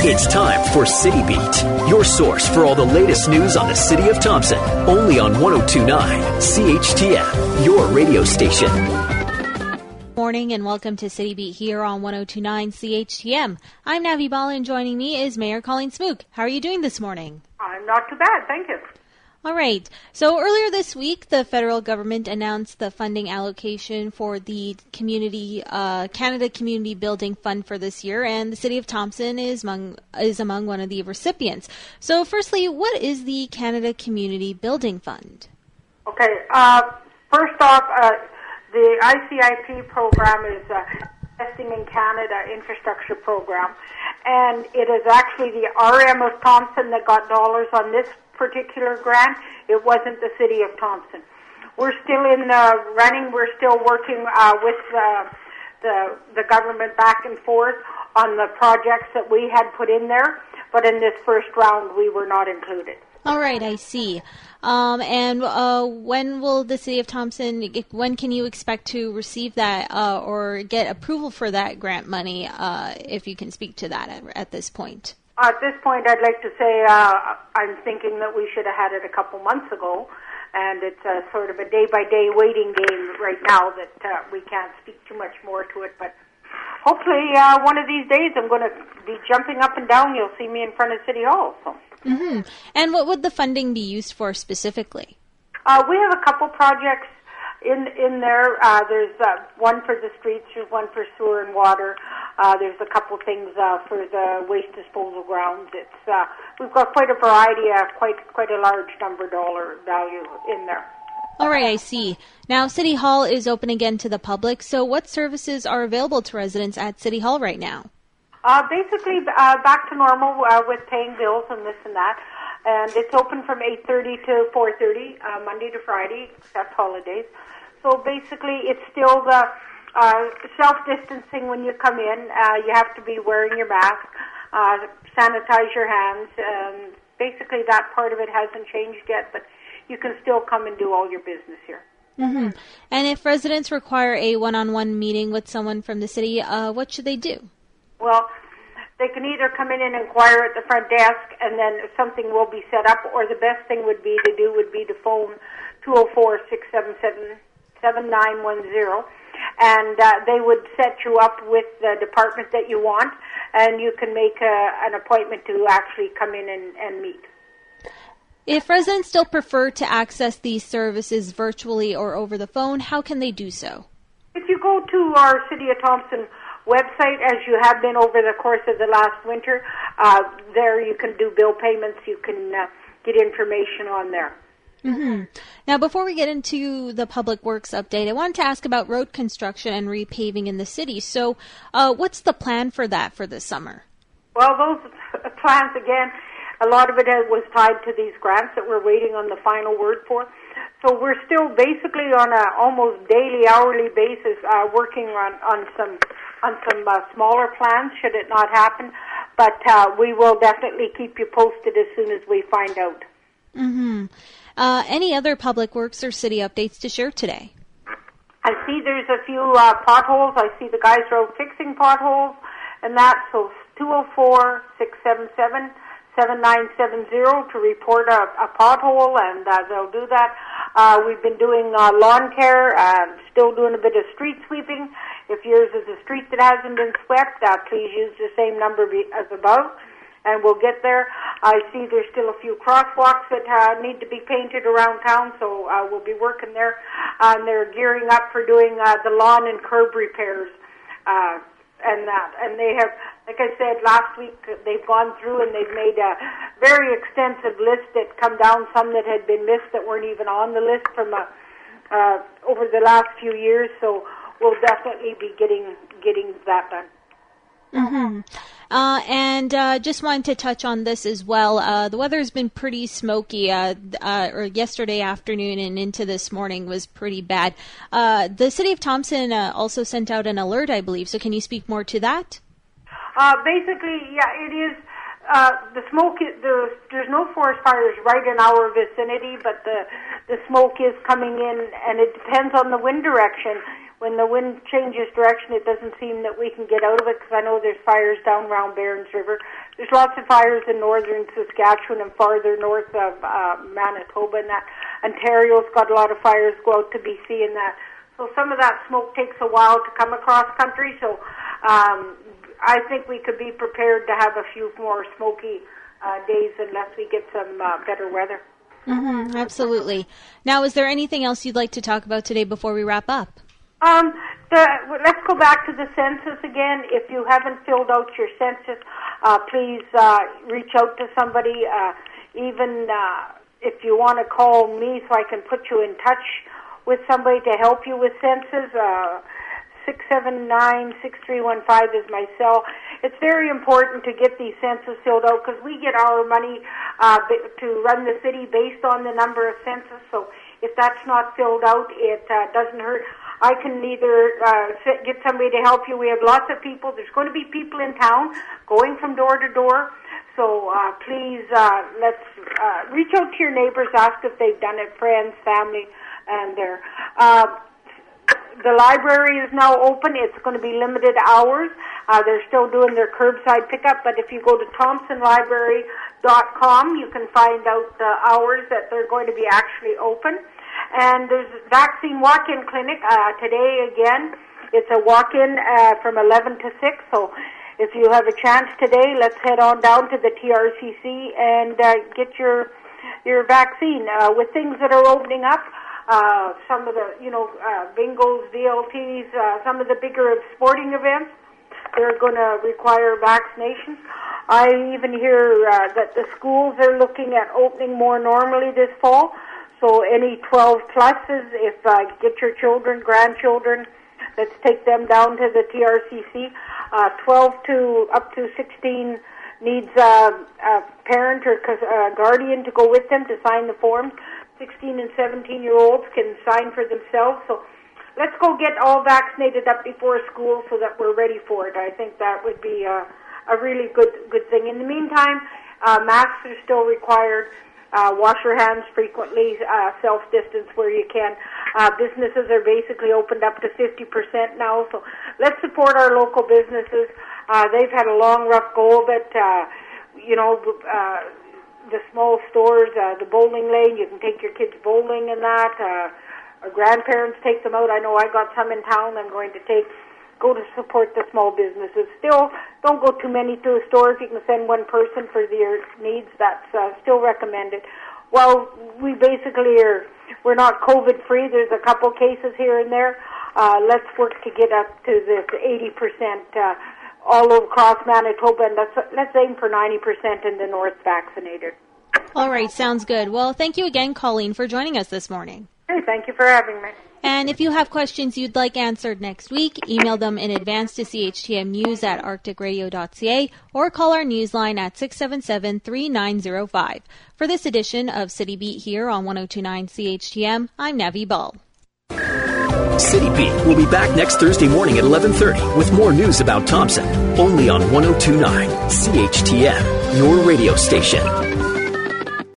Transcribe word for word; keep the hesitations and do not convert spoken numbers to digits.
It's time for City Beat, your source for all the latest news on the City of Thompson. Only on one oh two point nine C H T M, your radio station. Morning and welcome to City Beat here on one oh two point nine C H T M. I'm Navi Bala and joining me is Mayor Colleen Smook. How are you doing this morning? I'm not too bad, thank you. All right. So earlier this week, the federal government announced the funding allocation for the Community uh, Canada Community Building Fund for this year, and the City of Thompson is among is among one of the recipients. So, firstly, what is the Canada Community Building Fund? Okay. Uh, first off, uh, the I C I P program is uh, Investing in Canada Infrastructure Program, and it is actually the R M of Thompson that got dollars on this particular grant. It wasn't the City of Thompson. We're still in the running. We're still working uh, with uh, the the government back and forth on the projects that we had put in there, but in this first round we were not included. All right, I see. Um, and uh, when will the City of Thompson, when can you expect to receive that uh, or get approval for that grant money, uh, if you can speak to that at, at this point? At this point, I'd like to say uh, I'm thinking that we should have had it a couple months ago, and it's a sort of a day-by-day waiting game right now that uh, we can't speak too much more to it. But hopefully uh, one of these days I'm going to be jumping up and down. You'll see me in front of City Hall. So. Mm-hmm. And what would the funding be used for specifically? Uh, we have a couple projects in in there. Uh, there's uh, one for the streets, there's one for sewer and water. Uh, there's a couple things uh, for the waste disposal grounds. It's uh, we've got quite a variety, uh, quite quite a large number dollar value in there. All right, I see. Now, City Hall is open again to the public. So, what services are available to residents at City Hall right now? Uh, basically, uh, back to normal uh, with paying bills and this and that. And it's open from eight thirty to four thirty, uh, Monday to Friday, except holidays. So basically, it's still the uh, self-distancing when you come in. Uh, you have to be wearing your mask, uh, sanitize your hands. Um, basically, that part of it hasn't changed yet, but you can still come and do all your business here. Mm-hmm. And if residents require a one-on-one meeting with someone from the city, uh, what should they do? Well, they can either come in and inquire at the front desk, and then something will be set up, or the best thing would be to do would be to phone two oh four, six seven seven, seven nine one zero, and uh, they would set you up with the department that you want, and you can make a, an appointment to actually come in and, and meet. If residents still prefer to access these services virtually or over the phone, how can they do so? If you go to our City of Thompson website, as you have been over the course of the last winter, uh, there you can do bill payments, you can uh, get information on there. Mm-hmm. Now, before we get into the Public Works update, I wanted to ask about road construction and repaving in the city. So uh, what's the plan for that for this summer? Well, those plans, again, a lot of it was tied to these grants that we're waiting on the final word for. So we're still basically on a almost daily, hourly basis uh, working on, on some on some uh, smaller plans, should it not happen. But uh, we will definitely keep you posted as soon as we find out. Mm-hmm. Uh, any other public works or city updates to share today? I see there's a few uh, potholes. I see the guys are out fixing potholes and that. So two oh four, six seven seven, seven nine seven zero to report a, a pothole, and uh, they'll do that. Uh, we've been doing uh, lawn care, uh, still doing a bit of street sweeping. If yours is a street that hasn't been swept, uh, please use the same number be- as above, and we'll get there. I see there's still a few crosswalks that uh, need to be painted around town, so uh, we'll be working there. Uh, and they're gearing up for doing uh, the lawn and curb repairs uh, and that. And they have, like I said, last week they've gone through and they've made a very extensive list that come down, some that had been missed that weren't even on the list from uh, uh, over the last few years. So we'll definitely be getting getting that done. Mm-hmm. Uh, and uh, just wanted to touch on this as well. Uh, the weather has been pretty smoky, uh, uh, or yesterday afternoon and into this morning was pretty bad. Uh, the City of Thompson uh, also sent out an alert, I believe. So can you speak more to that? Uh, basically, yeah, it is. Uh, the smoke, is, the, there's no forest fires right in our vicinity, but the the smoke is coming in, and it depends on the wind direction. when the wind changes direction, it doesn't seem that we can get out of it, because I know there's fires down around Barons River. There's lots of fires in northern Saskatchewan and farther north of uh, Manitoba, and that Ontario's got a lot of fires go out to B C and that. So some of that smoke takes a while to come across country, so um, I think we could be prepared to have a few more smoky uh, days unless we get some uh, better weather. Mm-hmm, absolutely. Now, is there anything else you'd like to talk about today before we wrap up? Um, the, let's go back to the census again. If you haven't filled out your census, uh, please uh, reach out to somebody. Uh, even uh, if you want to call me so I can put you in touch with somebody to help you with census, uh, six seven nine, six three one five is my cell. It's very important to get these census filled out, because we get our money uh, to run the city based on the number of census. So if that's not filled out, it uh, doesn't hurt. I can either uh, get somebody to help you. We have lots of people. There's going to be people in town going from door to door. So uh, please, uh, let's uh, reach out to your neighbors, ask if they've done it, friends, family, and their... Uh, The library is now open. It's going to be limited hours. Uh, they're still doing their curbside pickup, but if you go to thompson library dot com, you can find out the hours that they're going to be actually open. And there's a vaccine walk-in clinic uh, today again. It's a walk-in uh, from eleven to six, so if you have a chance today, let's head on down to the T R C C and uh, get your your vaccine. Uh, with things that are opening up, Uh, some of the, you know, uh, bingos, V L Ts, uh, some of the bigger sporting events, they're going to require vaccinations. I even hear uh, that the schools are looking at opening more normally this fall. So any twelve pluses, if uh, get your children, grandchildren, let's take them down to the T R C C. Uh, twelve to up to sixteen needs uh, a parent or uh, guardian to go with them to sign the forms. sixteen and seventeen-year-olds can sign for themselves. So let's go get all vaccinated up before school so that we're ready for it. I think that would be a, a really good good thing. In the meantime, uh, masks are still required. Uh, wash your hands frequently. Uh, self-distance where you can. Uh, businesses are basically opened up to fifty percent now. So let's support our local businesses. Uh, they've had a long, rough go of it. Uh, you know, uh, the small stores, uh, the bowling lane, you can take your kids bowling and that. Uh, our grandparents take them out. I know I got some in town I'm going to take, go to support the small businesses. Still, don't go too many to a store. If you can send one person for their needs, that's uh, still recommended. Well, we basically are, we're not COVID-free. There's a couple cases here and there. Uh, let's work to get up to this eighty percent uh, all across Manitoba, and let's, let's aim for ninety percent in the north vaccinated. All right, sounds good. Well, thank you again, Colleen, for joining us this morning. Hey, thank you for having me. And if you have questions you'd like answered next week, email them in advance to c h t m news at arctic radio dot c a or call our newsline at six seven seven, three nine zero five. For this edition of City Beat here on one oh two point nine C H T M, I'm Navi Ball. City Beat will be back next Thursday morning at eleven thirty with more news about Thompson, only on one oh two point nine C H T M, your radio station.